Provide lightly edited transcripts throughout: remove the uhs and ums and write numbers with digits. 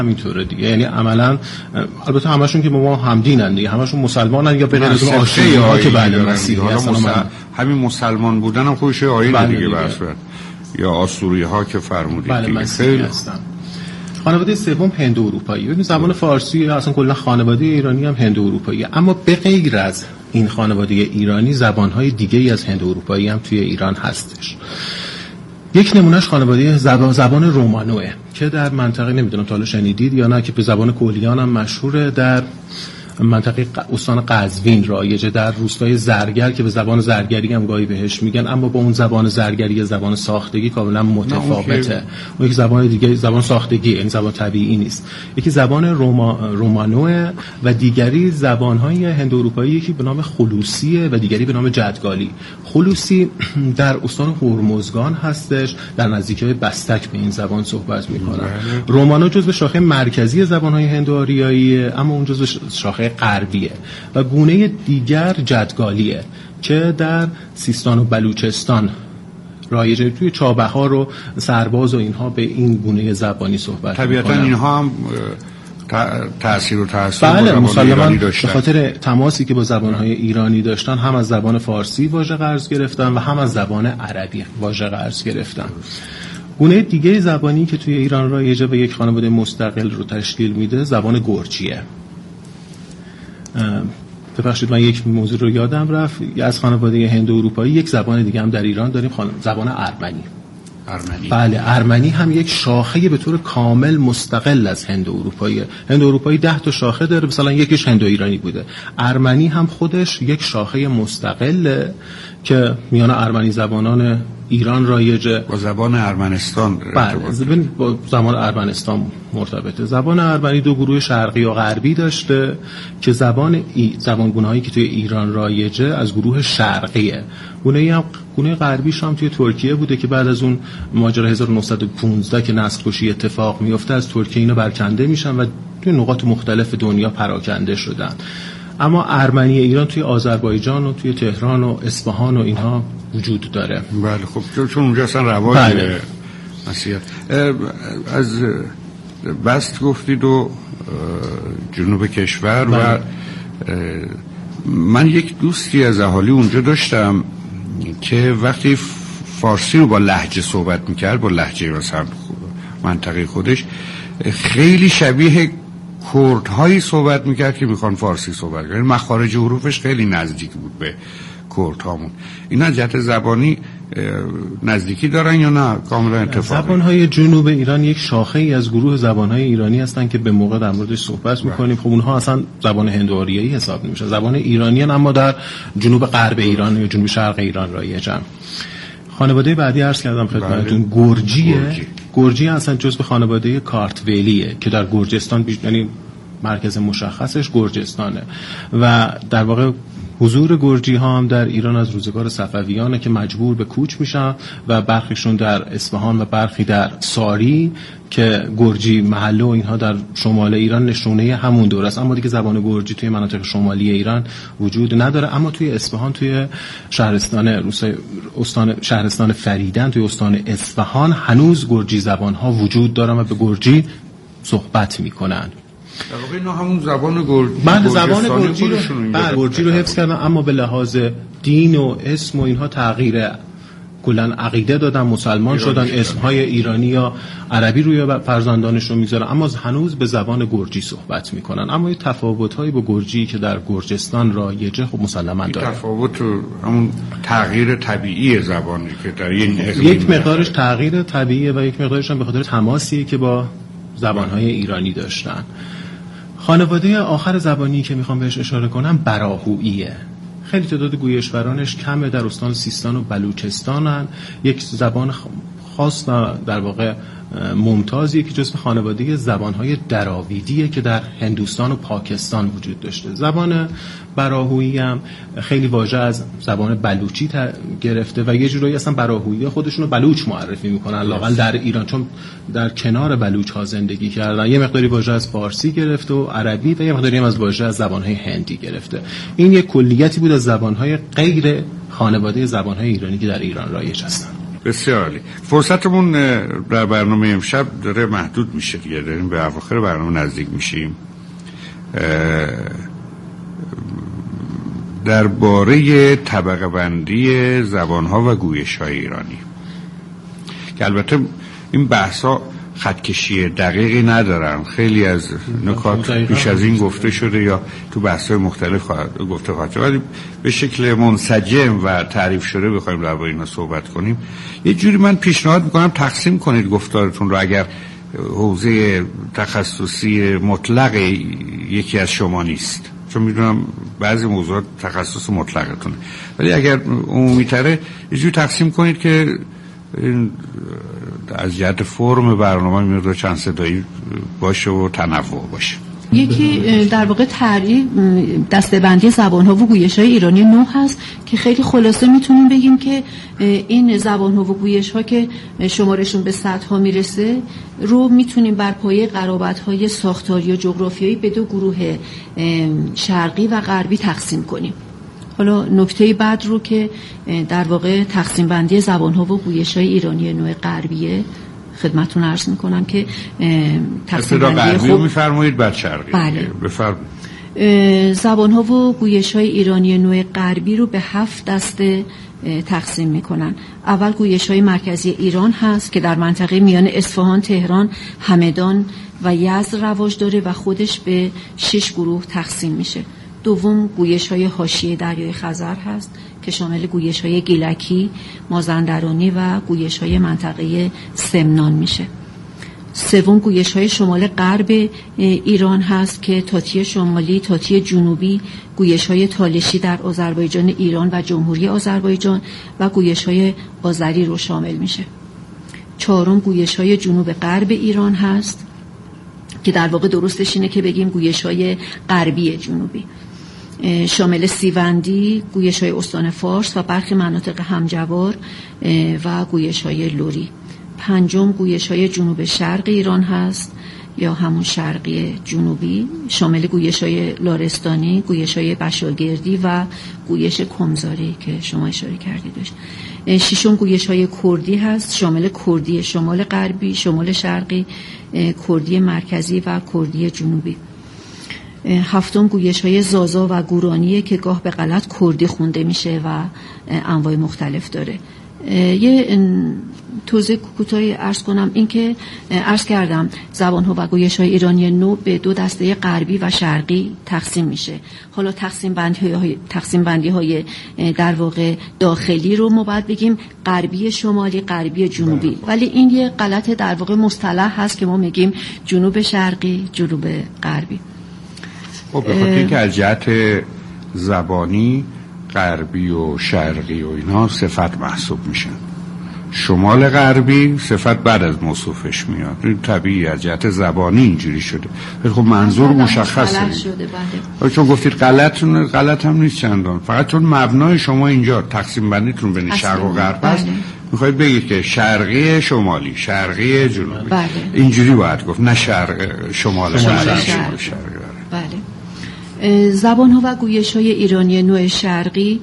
همینطوره دیگه، یعنی عملاً البته همشون که با ما همدینن دیگه، همشون مسلمانن یا به غیر از اون آشوری‌ها که بله مسیحی هستن. همین مسلمان بودن هم خودش آیین دیگه برسواد، یا آسوری‌ها که فرمودید بله مسیحی هستن. خانواده سوم هندو اروپایی. ببین زبان فارسی اصلا کلا خانواده ایرانی هم هندو اروپایی، اما به غیر از این خانواده ایرانی زبان‌های دیگه‌ای از هندو اروپایی هم توی ایران هستش. یک نمونهش خانواده زبان رومانوه که در منطقه نمیدونم تا حالا شنیدید یا نه، که به زبان کولیان هم مشهوره، در منطقه استان قزوین رایجه، در روستای زرگر که به زبان زرگری هم گاهی بهش میگن، اما با اون زبان زرگری زبان ساختگی کاملا متفاوته. اون یک زبان دیگه زبان ساختگی، این زبان طبیعی نیست. یکی زبان رومانوه و دیگری زبان‌های هند اروپایی، یکی به نام خلوصیه و دیگری به نام جدگالی. خلوصی در استان هرمزگان هستش، در نزدیکی بستک به این زبان صحبت میکنن. رومانو جزو شاخه مرکزی زبان‌های هند آریاییه، اما اون جزو شاخه غربیه. و گونه دیگر جدگالیه که در سیستان و بلوچستان رایجه، توی چابهار و سرباز و اینها به این گونه زبانی صحبت میکنن. طبیعتا اینها هم تأثیر بله مسلماً به خاطر تماسی که با زبانهای ایرانی داشتن، هم از زبان فارسی واژه قرض گرفتن و هم از زبان عربی واژه قرض گرفتن. گونه دیگه زبانی که توی ایران رایجه و یک خانواده مستقل رو تشکیل میده زبان گرجیه. ببخشید من یک موضوع رو یادم رفت، از خانواده هند اروپایی یک زبان دیگه هم در ایران داریم، زبان ارمنی. بله ارمنی هم یک شاخه به طور کامل مستقل از هند اروپایی. هند اروپایی 10 تا شاخه داره، مثلا یکیش هند ایرانی بوده. ارمنی هم خودش یک شاخه مستقله که میان ارمنی زبانان ایران رایجه، با زبان ارمنستان. بله با زبان ارمنستان مرتبطه. زبان ارمنی دو گروه شرقی و غربی داشته که زبانگونه‌هایی که توی ایران رایجه از گروه شرقیه. گونه غربیش هم توی ترکیه بوده که بعد از اون ماجرا 1915 که نسل‌کشی اتفاق میفته از ترکیه اینا برکنده میشن و توی نقاط مختلف دنیا پراکنده شدن. اما ارمنی ایران توی آذربایجان و توی تهران و اصفهان و اینها وجود داره. بله خب چون اونجا اصلا رواج مسیحیت. از بست گفتید و جنوب کشور و من یک دوستی از اهالی اونجا داشتم که وقتی فارسی رو با لهجه صحبت میکرد، با لهجه مثلا منطقه خودش، خیلی شبیه کردهایی صحبت میکرد که میخوان فارسی صحبت کنن. مخارج حروفش خیلی نزدیک بود به کردهامون. این از جهت زبانی نزدیکی دارن یا نه کاملا اتفاقی؟ زبانهای جنوب ایران یک شاخه ای از گروه زبانهای ایرانی هستن که به موقع در موردش صحبت میکنیم. خب اونها اصلا زبان هند آریایی حساب نمیشه، زبان ایرانی هن، اما در جنوب غرب ایران یا جنوب شرق ایران رایجن. خانواده بعدی عرض کردم خدمتتون گرجی اصلا جزء خانواده کارتویلیه که در گرجستان یعنی مرکز مشخصش گرجستانه و در واقع حضور گرجی ها هم در ایران از روزگار صفویانه که مجبور به کوچ میشن و برخیشون در اصفهان و برخی در ساری که گرجی محله و اینها در شمال ایران نشونه همون دوره است. اما دیگه زبان گرجی توی مناطق شمالی ایران وجود نداره، اما توی اصفهان، توی شهرستان فریدن، توی استان اصفهان هنوز گرجی زبان ها وجود دارن و به گرجی صحبت میکنن. در واقع اینا همون زبان گرجی، من زبان گرجی رو حفظ کردم، اما به لحاظ دین و اسم و اینها تغییر کلا عقیده دادن، مسلمان شدن، اسمهای ایرانی یا عربی روی فرزندانشون میذارن، اما هنوز به زبان گرجی صحبت میکنن. اما یه تفاوت‌هایی با گرجی که در گرجستان رایجه خب مسلماً داره. تفاوت همون تغییر طبیعی زبانی که در یک مقدارش تغییر طبیعیه و یک مقدارش هم به خاطر تماسی که با زبانهای ایرانی داشتن. خانواده آخر زبانی که میخوام بهش اشاره کنم براهوییه. خیلی تعداد گویشورانش کمه، در استان سیستان و بلوچستانن. یک زبان خاص و در واقع ممتازیه که جزو خانواده زبانهای دراویدیه که در هندوستان و پاکستان وجود داشته. زبان براهویی هم خیلی واژه از زبان بلوچی گرفته و یه جورایی اصلا براهویی خودشونو بلوچ معرفی میکنن، لااقل در ایران، چون در کنار بلوچ ها زندگی کردن. یه مقداری واژه از فارسی گرفته و عربی و یه مقداری هم از واژه از زبانهای هندی گرفته. این یک کلیتی بود از زبانهای غیر خانواده زبانهای ایرانی که در ایران رایج هستن. بسیار عالی. فرصتمون در برنامه امشب داره محدود میشه دیگه، داریم به اواخر برنامه نزدیک میشیم. درباره طبقه بندی زبانها و گویش‌های ایرانی که البته این بحثا خطکشی دقیقی ندارن، خیلی از نکات بیش از این گفته شده یا تو بحث‌های مختلف گفته خواهد شد، ولی به شکل منسجم و تعریف شده بخوایم درباره اینا صحبت کنیم. یه جوری من پیشنهاد میکنم تقسیم کنید گفتارتون رو، اگر حوزه تخصصی مطلق یکی از شما نیست، چون میدونم بعضی موضوعات تخصص مطلقتونه، ولی اگر عمومی تره یه جوری تقسیم کنید که از جهت فرم برنامه میاد چند صدایی باشه و تنوع باشه. یکی در واقع تعریف دسته‌بندی زبان‌ها و گویش‌های ایرانی نو هست که خیلی خلاصه میتونیم بگیم که این زبان‌ها و گویش‌ها که شمارشون به صدها میرسه رو میتونیم بر پایه قرابت‌های ساختاری و جغرافیایی به دو گروه شرقی و غربی تقسیم کنیم. حالا نکته بعد رو که در واقع تقسیم بندی زبان‌ها و گویش‌های ایرانی نوع غربیه خدمتتون عرض میکنم که تقسیم بندی خوب میفرمایید بعد شرقی. بله. بفرمایید. زبان‌ها و گویش‌های ایرانی نوع غربی رو به 7 دسته تقسیم میکنن. اول گویش‌های مرکزی ایران هست که در منطقه میان اصفهان، تهران، همدان و یزد رواج داره و خودش به 6 گروه تقسیم میشه. دوم گویش‌های حاشیه دریای خزر هست که شامل گویش‌های گیلکی، مازندرانی و گویش‌های منطقه سمنان میشه. سوم گویش‌های شمال غرب ایران هست که تاتی شمالی، تاتی جنوبی، گویش‌های تالشی در آذربایجان ایران و جمهوری آذربایجان و گویش‌های آذری رو شامل میشه. چهارم گویش‌های جنوب غرب ایران هست که در واقع درستش اینه که بگیم گویش‌های غربی جنوبی، شامل سیوندی، گویش‌های استان فارس و برخی مناطق همجوار و گویش‌های لری. پنجم گویش‌های جنوب شرق ایران هست یا همون شرقی جنوبی، شامل گویش‌های لارستانی، گویش‌های بشاگردی و گویش کمزاری که شما اشاره کردیدش. ششم گویش‌های کردی هست، شامل کردی شمال غربی، شمال شرقی، کردی مرکزی و کردی جنوبی. هفتم گویش‌های زازا و گورانیه که گاه به غلط کردی خونده میشه و انواع مختلف داره. یه توضیح کوتاهی عرض کنم، این که عرض کردم زبان‌ها و گویش‌های ایرانی نو به 2 دسته غربی و شرقی تقسیم میشه. حالا تقسیم بندی‌های در واقع داخلی رو ما باید بگیم غربی شمالی، غربی جنوبی، ولی این یه غلط در واقع مصطلح هست که ما میگیم جنوب شرقی، جنوب غربی. خب به خاطر اینکه از جهت زبانی غربی و شرقی و اینا صفت محسوب میشن، شمال غربی صفت بعد از موصوفش میاد، این طبیعی از جهت زبانی اینجوری شده. خب منظور مشخصه شده بعد. چون گفتید غلط هم نیست چندان، فقط چون مبنای شما اینجا تقسیم بندیتون بین شرق و غرب است، میخواید بگید که شرقی شمالی، شرقی جنوبی. بله. اینجوری باید گفت، نه شرق شمال غربی. بله. زبان‌ها و گویش‌های ایرانی نوع شرقی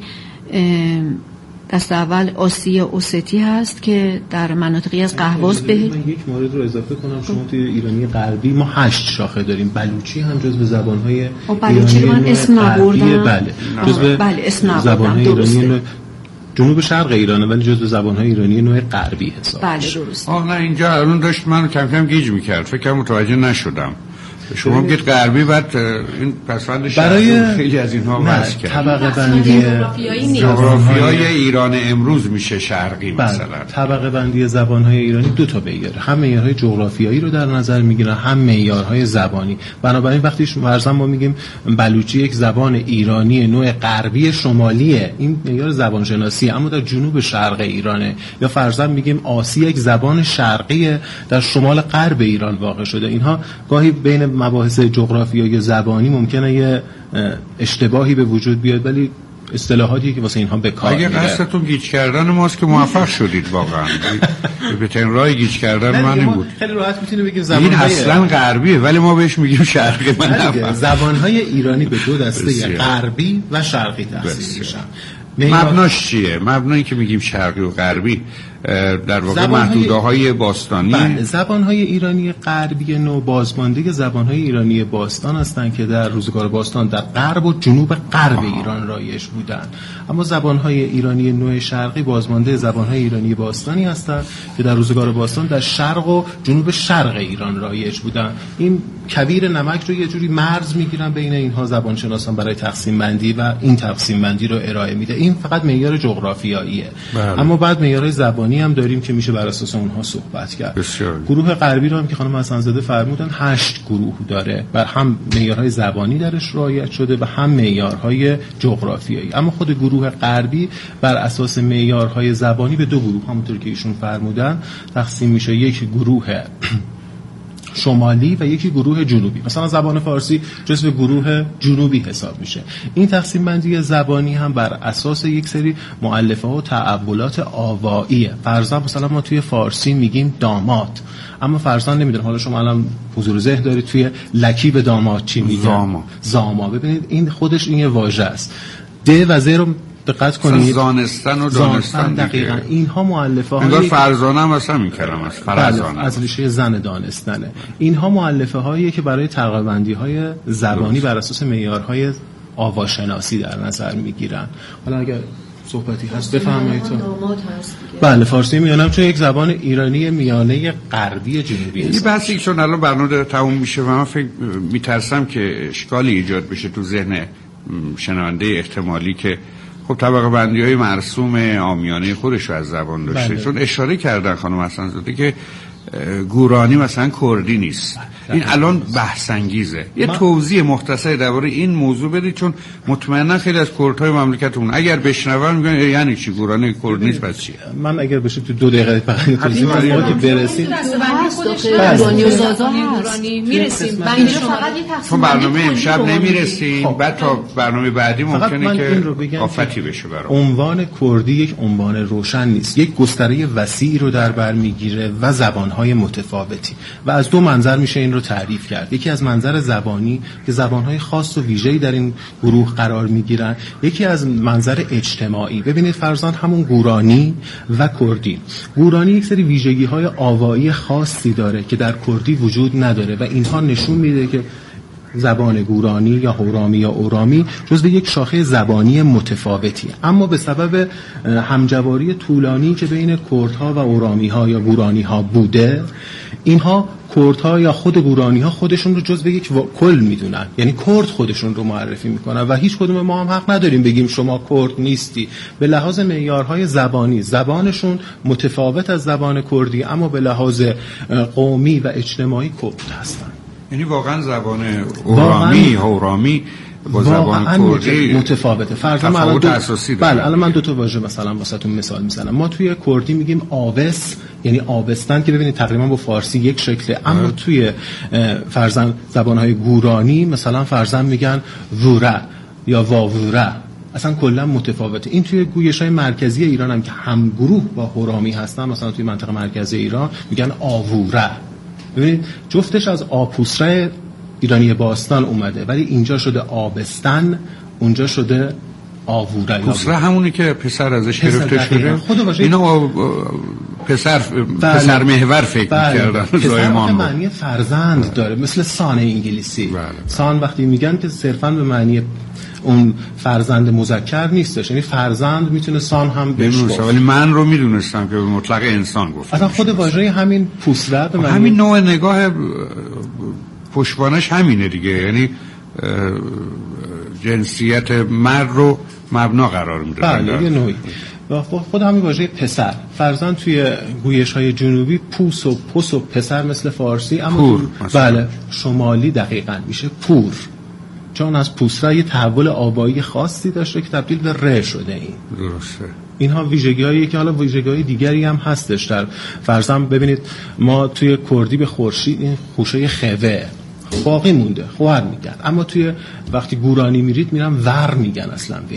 دست اول آسیا اوستی هست که در مناطقی از قهواز به. من یک مورد رو اضافه کنم، شما توی ایرانی غربی ما 8 شاخه داریم. بلوچی هم جزو زبان‌های بلوچی رو من اسم نبردم. بله جزو زبان‌های ایرانی جنوب شرق ایرانه ولی جزو زبان‌های ایرانی نوع غربی حساب میشه. بله درست. نه اینجا الان داشت من کم کم گیج می‌کرد، فکر متوجه نشدم. شما میگید غربی، بعد این پسوند برای خیلی از اینها واسه کرد. طبقه بندی جغرافیای ایران امروز میشه شرقی مثلا. طبقه بندی زبان‌های ایرانی 2 تا معیاره، هم معیارهای جغرافیایی رو در نظر میگیرن، هم معیارهای زبانی. بنابراین وقتی فرضاً ما میگیم بلوچی یک زبان ایرانی نوع غربی شمالیه، این معیار زبان شناسی، اما در جنوب شرق ایرانه. یا فرضاً میگیم آسی یک زبان شرقی در شمال غرب ایران واقع شده. اینها گاهی بین مباحث جغرافیایی و زبانی ممکنه یه اشتباهی به وجود بیاد، ولی اصطلاحاتی که واسه اینها به کار میره. اگه قصدتون گیج کردن ماست که موفق شدید واقعا. بهترین راه گیج کردن من این بود. خیلی راحت میتونیم بگیم این اصلا غربیه ولی ما بهش میگیم شرقی. من زبان‌های ایرانی به 2 دسته غربی و شرقی تقسیم میشن. مبناش چیه؟ مبنایی که میگیم شرقی و غربی در واقع محدوده‌های باستانی. بله، زبان‌های ایرانی غربی نو بازمانده زبان‌های ایرانی باستان هستند که در روزگار باستان در غرب و جنوب غرب ایران رایج بودند. اما زبان‌های ایرانی نو شرقی بازمانده زبان‌های ایرانی باستانی هستند که در روزگار باستان در شرق و جنوب شرق ایران رایج بودند. این کویر نمک رو یه جوری مرز می‌گیرن بین اینها زبانشناسان برای تقسیم بندی و این تقسیم بندی رو ارائه میده. این فقط معیار جغرافیاییه. اما بعد معیارهای زبانی هم داریم که میشه بر اساس اونها صحبت کرد. بسیار. گروه غربی رو هم که خانم حسن‌زاده فرمودن 8 گروه داره، بر هم معیارهای زبانی درش رعایت شده و هم معیارهای جغرافیایی. اما خود گروه غربی بر اساس معیارهای زبانی به دو گروه همونطور که ایشون فرمودن تقسیم میشه، یک گروه شمالی و یکی گروه جنوبی. مثلا زبان فارسی جزو گروه جنوبی حساب میشه. این تقسیم بندی زبانی هم بر اساس یک سری مؤلفه و تأولات آواییه. فرضاً مثلا ما توی فارسی میگیم داماد، اما فرضاً نمیدونم حالا شما الان حضور ذهن دارید توی لکیب داماد چی میگن؟ زاما. ببینید این خودش این یه واژه است. د و ز رو دقت کنید، زانستن و دانستن دقیقاً اینها مؤلفه های انگار فرزانه هم اصلا این کلمه است، فرزانه از ریشه زن دانستنه. اینها مؤلفه هایی که برای طبقه بندی های زبانی بر اساس معیارهای آواشناسی در نظر میگیرن. حالا اگر صحبتی هست بفرمایید. بله، فارسی میانم چون یک زبان ایرانی میانه غربی جنوبی است. این بحثی چون الان برنامه داره تموم میشه و من فکر میترسم که اشکالی ایجاد بشه تو ذهن شنونده احتمالی که خب طبقه بندی های مرسوم عامیانه خودش رو از زبان داشته. بله. چون اشاره کردن خانم حسن‌زاده که گورانی مثلا کردی نیست. این الان بحث انگیزه. یه توضیح مختصری درباره این موضوع بدید، چون مطمئنا خیلی از کردهای مملکتمون اگر بشنون میگن یعنی چی گورانی کرد نیست پس چی؟ من اگر بشه تو 2 دقیقه فقط توضیح بدم که برسیم ایرانی و زازا میرسیم. چون برنامه امشب نمیرسیم، بعد تا برنامه بعدی ممکنه که آفتی بشه برام. عنوان کردی یک عنوان روشن نیست، یک گستره وسیعی رو در بر میگیره و زبان‌های متفاوتی و از 2 منظر میشه این رو تعریف کرد. یکی از منظر زبانی که زبان‌های خاص و ویژه‌ای در این گروه قرار میگیرن، یکی از منظر اجتماعی. ببینید فرضاً همون گورانی و کردی. گورانی یک سری ویژگی‌های آوایی خاصی داره که در کردی وجود نداره و اینها نشون میده که زبان گورانی یا هورامی یا اورامی جزو یک شاخه زبانی متفاوتی، اما به سبب همجواری طولانی که بین کردها و اورامی‌ها یا گورانی‌ها بوده، اینها کردها یا خود گورانی‌ها خودشون رو جزو یک کل میدونن، یعنی کرد خودشون رو معرفی میکنن و هیچ کدوم ما هم حق نداریم بگیم شما کرد نیستی. به لحاظ معیارهای زبانی زبانشون متفاوت از زبان کردی، اما به لحاظ قومی و اجتماعی کرد هستن. یعنی واقعا زبان اورامی هورامی با زبان کردی متفاوته. فرضاً تفاوت اساسی داره. بله، الان من 2 تا واژه مثلا واسهتون مثال میزنم. ما توی کردی میگیم آوس، یعنی آبستن، که ببینید تقریبا با فارسی یک شکله، اما توی فرضاً زبان‌های گورانی مثلا فرضاً میگن ووره یا واووره، اصلا کلا متفاوته. این توی گویش‌های مرکزی ایران هم که هم گروه با هورامی هستن، مثلا توی منطقه مرکزی ایران میگن آووره. ببینید جفتش از آپوسره ایرانی باستان اومده، ولی اینجا شده آبستن، اونجا شده آووره. پوسره همونی که پسر ازش گرفته شده. اینا پسر محور فکر می‌کردن. زایمان معنی فرزند داره، مثل سان انگلیسی. سان وقتی میگن که صرفاً به معنی اون فرزند مذکر نیستش، یعنی فرزند میتونه سان هم بشه. ولی من رو میدونستم که به مطلق انسان گفت. اصلا خود واژه همین پوسره به معنی همین نوع نگاه پشتوانش همینه دیگه، یعنی جنسیت مرد رو مبنا قرار میده. بله، یه نوعی. خود همین واژه پسر فرزند توی گویش‌های جنوبی پوس و پس و پسر مثل فارسی، اما بله شمالی دقیقاً میشه پور، چون از پوسره یه تحول آوایی خاصی داشته که تبدیل به ر شده. این درسته. اینها ویژگی‌هایی که حالا ویژگی‌های دیگری هم هستش. در فرضاً ببینید ما توی کردی به خورشید این خوشه خوه باقی مونده، خور میگن، اما توی وقتی گورانی میرید میرن ور میگن اصلا به این.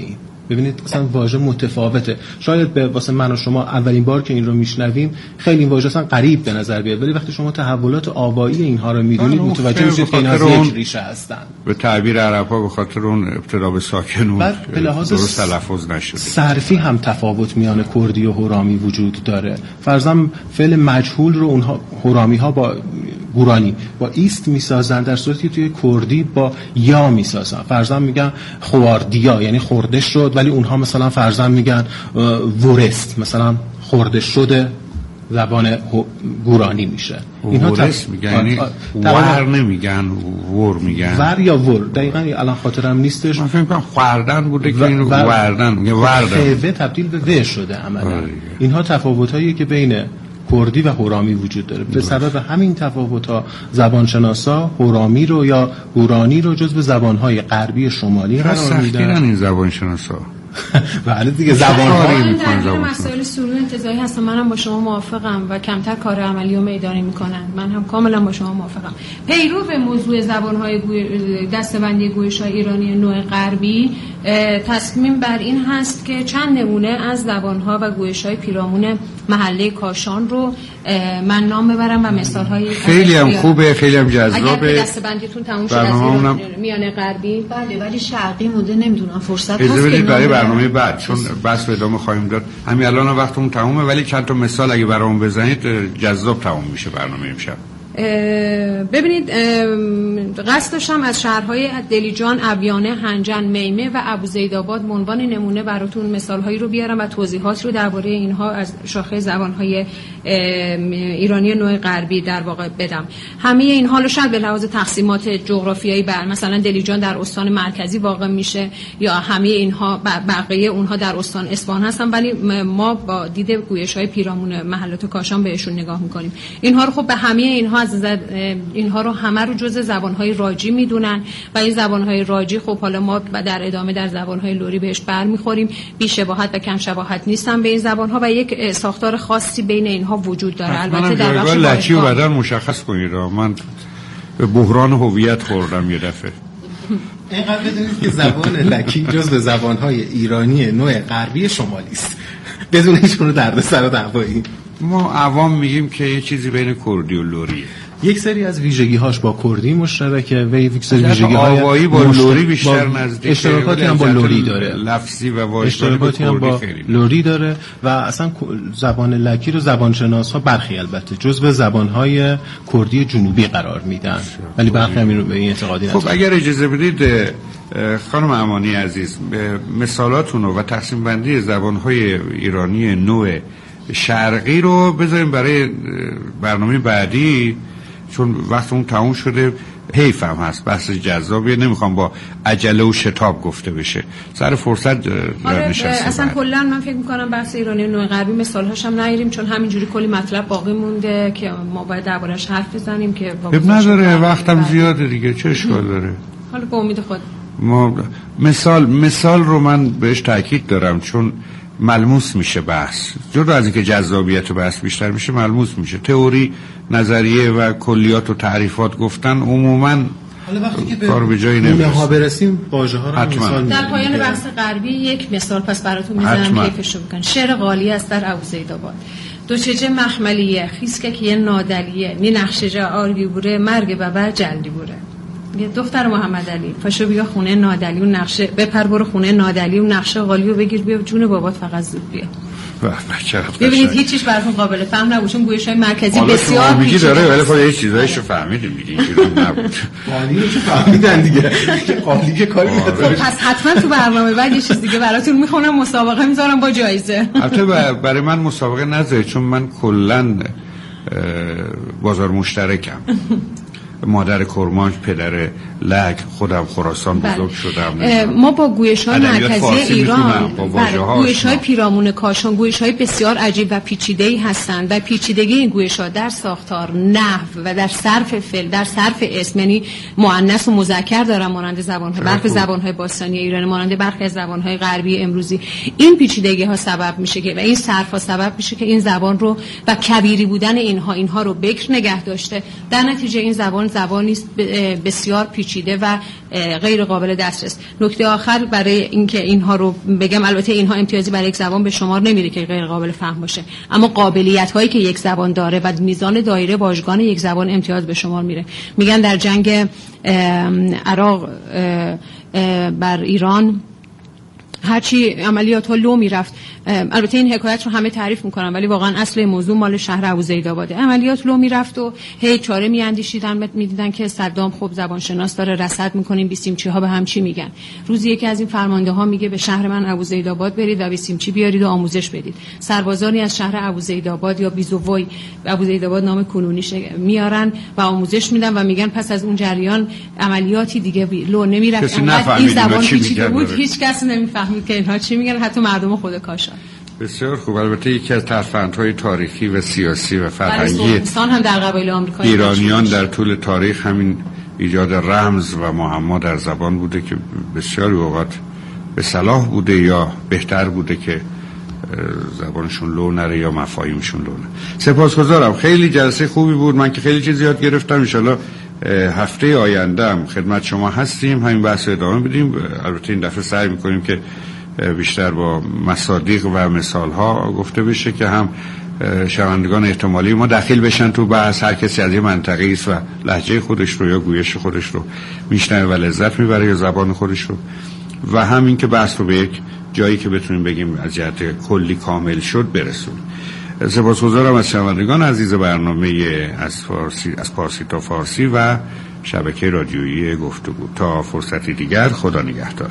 ببینید اصلا واژه متفاوته. شاید به واسه من و شما اولین بار که این رو میشنویم خیلی این واژه اصلا غریب به نظر بیاد، ولی وقتی شما تحولات آوایی اینها رو میدونید متوجه میشید که اینا از یک ریشه هستن. به تعبیر عرب‌ها به خاطر اون ابتدا به ساکنون به لحاظ درست تلفظ نشده. صرفی هم تفاوت میان کردی و هرامی وجود داره. فرضاً فعل مجهول رو اونها هرامی‌ها با گورانی با ایست میسازن، در صورتی که توی کردی با یا میسازن. فرضاً میگن خواردیا یعنی خورده شد، ولی اونها مثلا فرضاً میگن ورست، مثلا خورده شده زبان گورانی میشه. اینها ورست میگن، یعنی ور نمیگن، ور میگن. ور یا ور دقیقاً الان خاطرم نیستش. من فکر کنم خوردن بوده که اینو وردن میگه، وردن خ تبدیل به و شده عملاً. اینها تفاوتایی که بین کردی و هرامی وجود داره. به سبب همین تفاوت‌ها زبانشناسا هرامی رو یا گورانی رو جزو زبان‌های غربی شمالی قرار میدن. این زبانشناسا بله دیگه زبان‌ها در مسائل سرور انتزاعی هستم. منم با شما موافقم و کمتر کار عملی و میدانی میکنن. من هم کاملا با شما موافقم. پیرو به موضوع زبان‌های دسته‌بندی گویش‌های ایرانی نوع غربی تصمیم بر این هست که چند نمونه از زبان‌ها و گویش‌های پیرامون محله کاشان رو من نام ببرم و مثال‌های خیلی هم خوبه، خیلی هم جذابه. اگر دسته‌بندیتون تموم شد از ایران میانه غربی، بله، ولی شرقی مونده، نمیدونم فرصت هست که برای برنامه بعد، چون بس و ادامه خواهیم داد. همین الان وقتمون تمومه، ولی چند تا مثال اگه برامون بزنید جذاب تموم میشه برنامه امشب. ببینید، قصد داشتم از شهرهای دلیجان، ابیانه، هنجن، میمه و ابوزیدآباد به عنوان نمونه براتون مثالهایی رو بیارم و توضیحات رو درباره اینها از شاخه زبانهای ایرانی نوع غربی در واقع بدم. همه اینها رو شاید به لحاظ تقسیمات جغرافیایی بر مثلا دلیجان در استان مرکزی واقع میشه یا همه اینها بقیه اونها در استان اصفهان هستن، ولی ما با دید گویش‌های پیرامون محلات کاشان بهشون نگاه می‌کنیم. اینها رو خب به همه اینها رو همه رو جزء زبان‌های راجی میدونن و این زبان‌های راجی خب حالا ما در ادامه در زبان‌های لری بهش برمیخوریم. بی شباهت و کم شباهت نیستن به این زبان‌ها و یک ساختار خاصی بین اینها وجود داره. البته در بخش لچی و بعداً مشخص کنید. من به بحران هویت خوردم یه دفعه. اینقدر بدونید که زبان لکی جزء زبان‌های ایرانی نوع غربی شمالی است. بدون هیچ گونه دردسر و دعوایی. ما عوام میگیم که یه چیزی بین کردی و لریه. یک سری از ویژگی‌هاش با کردی مشترکه و یک سری ویژگی‌های آوایی با لری بیشتر نزدیکه. اشتراکاتی هم با لری داره. لفظی و واژگانی اشتراکاتی هم با لری داره و اصلا زبان لکی رو زبانشناس‌ها برخی البته جزو زبان‌های کردی جنوبی قرار میدن، ولی برخی هم رو به این اعتقادی هستن. خب اگر اجازه بدید خانم امانی عزیز، مثالاتون و تقسیم بندی زبان‌های ایرانی نوع شرقی رو بذاریم برای برنامه بعدی، چون وقتمون تموم شده. حیف هم هست، بحث جذابیه، نمیخوام با عجله و شتاب گفته بشه. سر فرصت نشسته. اصلا کلا من فکر میکنم بحث ایرانی نوع غربی مثالهاش هم نگیریم، چون همینجوری کلی مطلب باقی مونده که ما باید دربارش حرف بزنیم که اب نداره، وقتم زیاده دیگه، چه اشکال داره. حالا به امید خود ما مثال رو من بهش تاکید دارم، چون ملموس میشه بحث. جدا از اینکه جذابیت بحث بیشتر میشه، ملموس میشه. تئوری، نظریه و کلیات و تعریفات گفتن عموما حالا وقتی که کار به جایی نمیرسه. برسیم واژه‌ها رو مثال در پایان بحث غربی یک مثال پس براتون میزنم کیفش رو بکن. شعر غالی است در ابوزیدآباد. دو چجه مخملیه خیسکه که نادلیه نی نقشجه آرگی بوره مرگ ببر جلدی بوره. یه دختر محمد علی پاشو بیا خونه نادلی و نقشه بپر برو خونه نادلی و نقشه غالیو بگیر بیا جون بابات فقط زود بیا. ببینید هیچیش براتون قابل فهم نبود، چون گویش‌های مرکزی بسیار میگی داره، ولی خود یه چیزایشو فهمیدیم دیگه، اینجوری نبود. قالی رو فهمیدن دیگه، قالی که کاری نداره. پس حتما تو برنامه بعد یه چیز دیگه براتون میخونم، مسابقه میذارم با جایزه. البته برای من مسابقه نذارید، چون من کلا بازار مشترکم. مادر کرمانش، پدر لک، خودم خراسان بزرگ شدم. ما با گویش‌های مرکزی ایران، گویش‌های پیرامون کاشان، گویش‌های بسیار عجیب و پیچیده‌ای هستند و پیچیدگی این گویش‌ها در ساختار، نحو و در صرف فعل، در صرف اسم، یعنی مؤنث و مذکر دارن مانند زبان‌ها، برخی زبان‌های باستانی ایران مانند برخی از زبان‌های غربی امروزی. این پیچیدگی‌ها سبب میشه که و این صرف‌ها سبب میشه که این زبان رو و کبیری بودن اینها رو بکر نگه داشته. در نتیجه این زبان زبانی است بسیار پیچیده و غیر قابل دسترس. نکته آخر برای اینکه اینها رو بگم، البته اینها امتیازی برای یک زبان به شمار نمیره که غیر قابل فهم باشه، اما قابلیت هایی که یک زبان داره و میزان دایره واژگان یک زبان امتیاز به شمار میره. میگن در جنگ عراق بر ایران هرچی عملیات ها لو میرفت، البته این حکایت رو همه تعریف میکنن ولی واقعا اصل موضوع مال شهر ابوزیدآباده، عملیات لو میرفت و هی چاره میاندیشیدن، میدیدن که صدام خب زبانشناس داره رصد میکنیم بیسیمچی ها به هم چی میگن. روزی یکی از این فرمانده ها میگه به شهر من ابوزیدآباد برید و بیسیمچی بیارید و آموزش بدید. سربازانی از شهر ابوزیدآباد یا بیزووی، ابوزیدآباد نام کنونیش، میارن و آموزش میدن و میگن پس از اون جریان عملیاتی دیگه لو نمیرفت. این زبان پیچیده بود، هیچ کس نمیفهمید که اینها چی میگن، حتی مردم خود کاشان. بسیار خوب. البته یکی از ترفندهای تاریخی و سیاسی و فرهنگی هم در قبایل آمریکایی ایرانیان در طول تاریخ همین ایجاد رمز و معما در زبان بوده که بسیاری اوقات به صلاح بوده یا بهتر بوده که زبانشون لو نره یا مفاهیمشون لو نره. سپاسگزارم، خیلی جلسه خوبی بود. من که خیلی چیز یاد گرفتم. ان شاءالله هفته آینده هم خدمت شما هستیم، همین بحث رو ادامه بدیم. البته این دفعه سعی می‌کنیم که بیشتر با مصادیق و مثال‌ها گفته بشه که هم شنوندگان احتمالی ما داخل بشن تو بحث. هر کسی از یه منطقه‌ای است و لهجه خودش رو یا گویش خودش رو میشنوه و لذت میبره یا زبان خودش رو، و همین که بحث رو به یک جایی که بتونیم بگیم از جهت کلی کامل شد برسونیم. سپاسگزارم از شنوندگان عزیز برنامه از پارسی تا فارسی و شبکه رادیویی گفتگو. تا فرصتی دیگر، خدا نگهدار.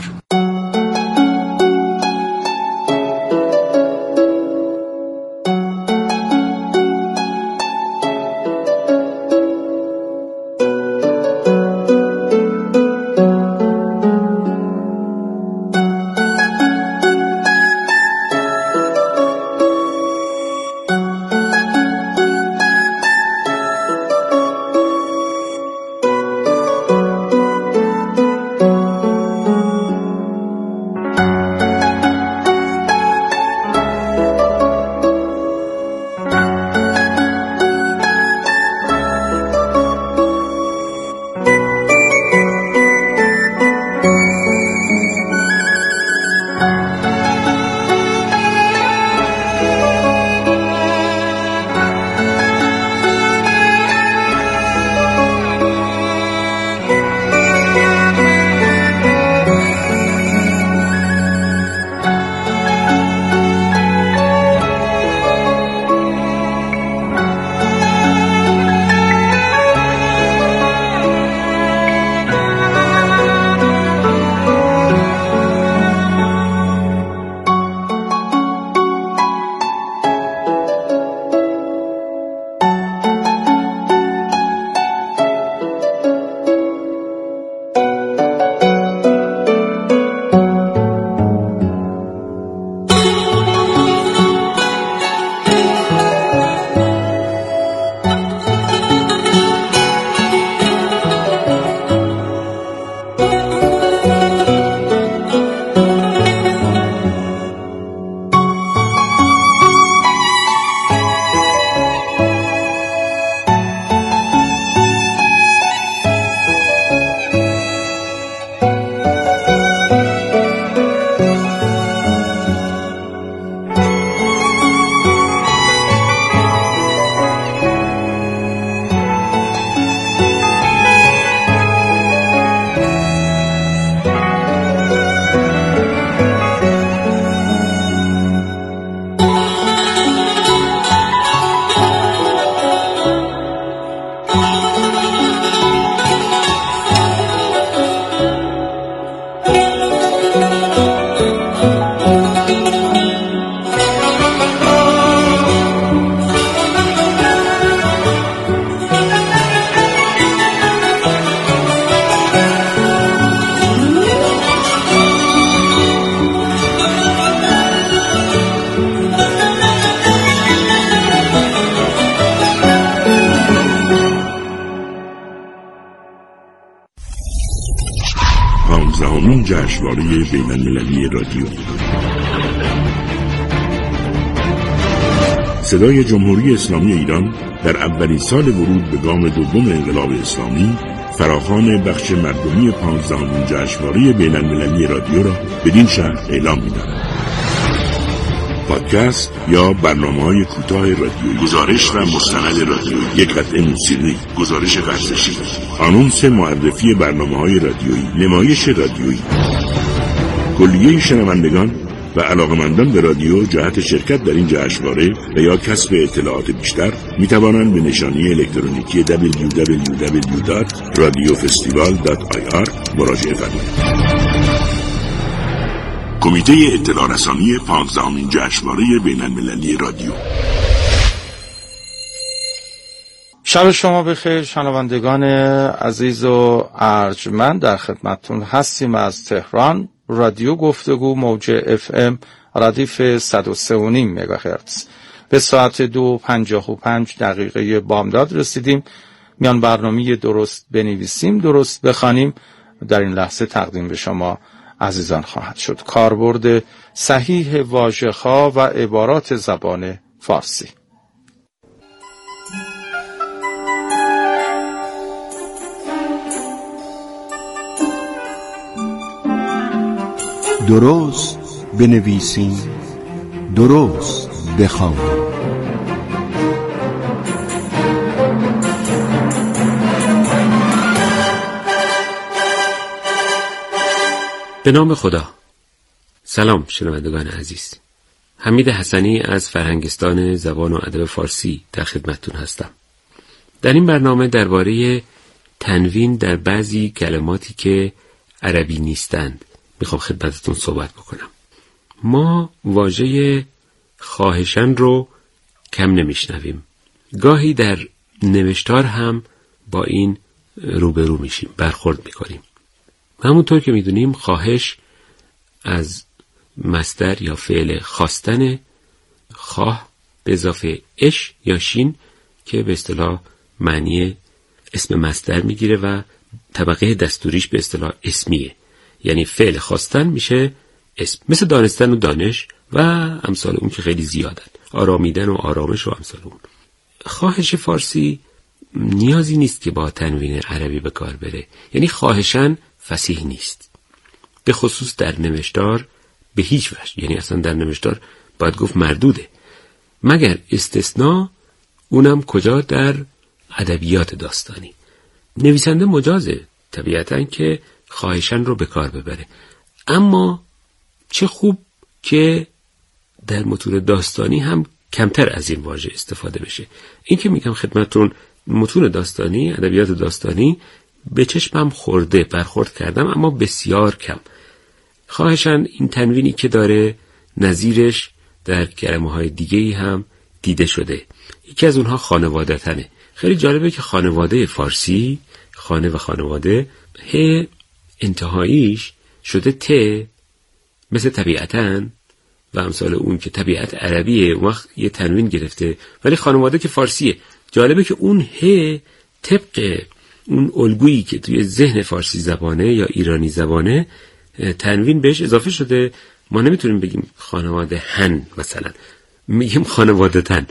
جشنواره بین‌المللی رادیو صدای جمهوری اسلامی ایران در اولین سال ورود به گام دوم انقلاب اسلامی فراخوان بخش مردمی 15مین جشنواره بین‌المللی رادیو را بدین شهر اعلام می‌دارد. پادکست یا برنامه‌های کوتاه رادیویی، گزارش و مستند رادیویی، یک قطعه موسیقی، گزارش ورزشی، آنونس معرفی برنامه‌های رادیویی، نمایش رادیویی. کلیه شنوندگان و علاقمندان به رادیو جهت شرکت در این جشنواره و یا کسب اطلاعات بیشتر می توانند به نشانی الکترونیکی www.radiofestival.ir مراجعه فرمایند. کمیته اطلاع رسانی 15مین جشنواره بین‌المللی رادیو. شب شما بخیر شنوندگان عزیز و ارجمند، در خدمتتون هستیم از تهران. رادیو گفتگو موج FM ردیف 103.5 مگاهرتز. به ساعت 2:55 بامداد رسیدیم. میان برنامه درست بنویسیم درست بخوانیم در این لحظه تقدیم به شما عزیزان خواهد شد. کاربرد صحیح واژه‌ها و عبارات زبان فارسی. درست بنویسیم، درست بخوانیم. به نام خدا. سلام شنوندگان عزیز. حمید حسنی از فرهنگستان زبان و ادب فارسی در خدمتتون هستم. در این برنامه درباره تنوین در بعضی کلماتی که عربی نیستند میخوام خدمتتون صحبت بکنم. ما واژه خواهشاً رو کم نمیشنویم. گاهی در نوشتار هم با این روبرو میشیم، برخورد میکنیم. همونطور که میدونیم خواهش از مصدر یا فعل خواستن، خواه به اضافه اش یا شین که به اصطلاح معنی اسم مصدر میگیره و طبقه دستوریش به اصطلاح اسمیه. یعنی فعل خواستن میشه اسم، مثل دانستن و دانش و امثال اون که خیلی زیادن، آرامیدن و آرامش و امثال اون. خواهش فارسی نیازی نیست که با تنوین عربی به کار بره. یعنی خواهشاً فصیح نیست، به خصوص در نوشتار به هیچ وجه. یعنی اصلا در نوشتار باید گفت مردوده، مگر استثناء، اونم کجا؟ در ادبیات داستانی. نویسنده مجازه طبیعتاً که خواهشاً رو به کار ببره، اما چه خوب که در متون داستانی هم کمتر از این واژه استفاده بشه. این که میگم خدمتتون متون داستانی، ادبیات داستانی به چشمم خورده، برخورد کردم، اما بسیار کم. خواهشاً این تنوینی که داره نظیرش در کلمه‌های دیگه‌ای هم دیده شده. یکی از اونها خانواده‌تنه. خیلی جالبه که خانواده فارسی، خانه و خانواده، ه انتهاییش شده ت، مثل طبیعتاً و امثال اون که طبیعت عربیه، اون وقت یه تنوین گرفته، ولی خانواده که فارسیه. جالبه که اون ه طبق اون الگویی که توی ذهن فارسی زبانه یا ایرانی زبانه تنوین بهش اضافه شده. ما نمیتونیم بگیم خانواده هن، مثلا میگیم خانواده تن.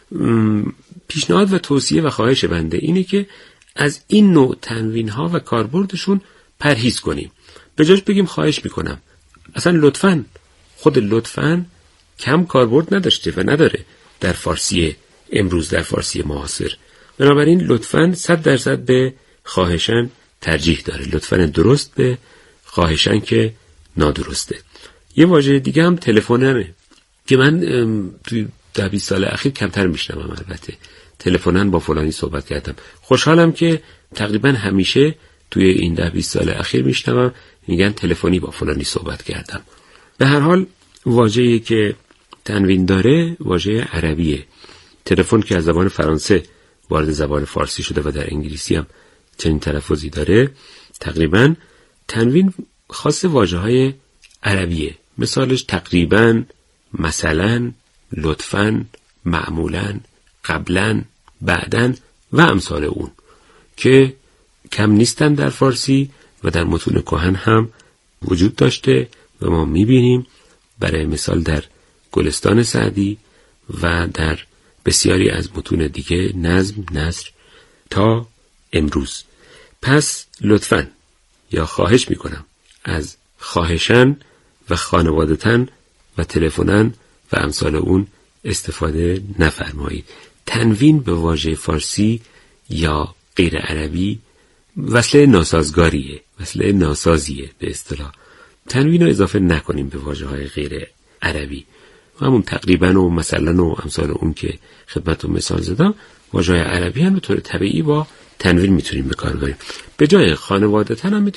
پیشنهاد و توصیه و خواهش بنده اینه که از این نوع تنوین ها و کاربردشون پرهیز کنیم. به جاش بگیم خواهش میکنم. اصلا لطفاً، خود لطفاً کم کاربرد نداشته و نداره در فارسی امروز، در فارسی معاصر. بنابراین لطفاً 100% به خواهشاً ترجیح داره. لطفاً درست به خواهشاً که نادرسته. یه واژه دیگه هم تلفننه که من توی 10-20 سال اخیر کمتر میشنوم. البته تلفنن با فلانی صحبت کردم. خوشحالم که تقریباً همیشه توی این 10-20 سال اخیر میشنوم میگن تلفنی با فلانی صحبت کردم. به هر حال واژه‌ای که تنوین داره واژه عربیه. تلفن که از زبان فرانسه وارد زبان فارسی شده و در انگلیسی هم چنین تلفظی داره، تقریباً تنوین خاص واژه‌های عربیه. مثالش تقریباً، مثلاً، لطفاً، معمولاً، قبلاً، بعداً و امثال اون که کم نیستن در فارسی و در متون کهن هم وجود داشته و ما میبینیم. برای مثال در گلستان سعدی و در بسیاری از متون دیگه، نظم، نثر تا امروز. پس لطفاً یا خواهش میکنم از خواهشن و خانوادتن و تلفنن و امثال اون استفاده نفرمایید. تنوین به واژه فارسی یا غیر عربی وصله ناسازگاریه، وصله ناسازیه به اصطلاح. تنوین رو اضافه نکنیم به واژه‌های غیر عربی. همون تقریبا و مثلا و امثال اون که خدمتتون مثال زدم، واژه‌های عربی هم به طور طبیعی با تنوین میتونیم به کار ببریم. به جای خانوادتن هم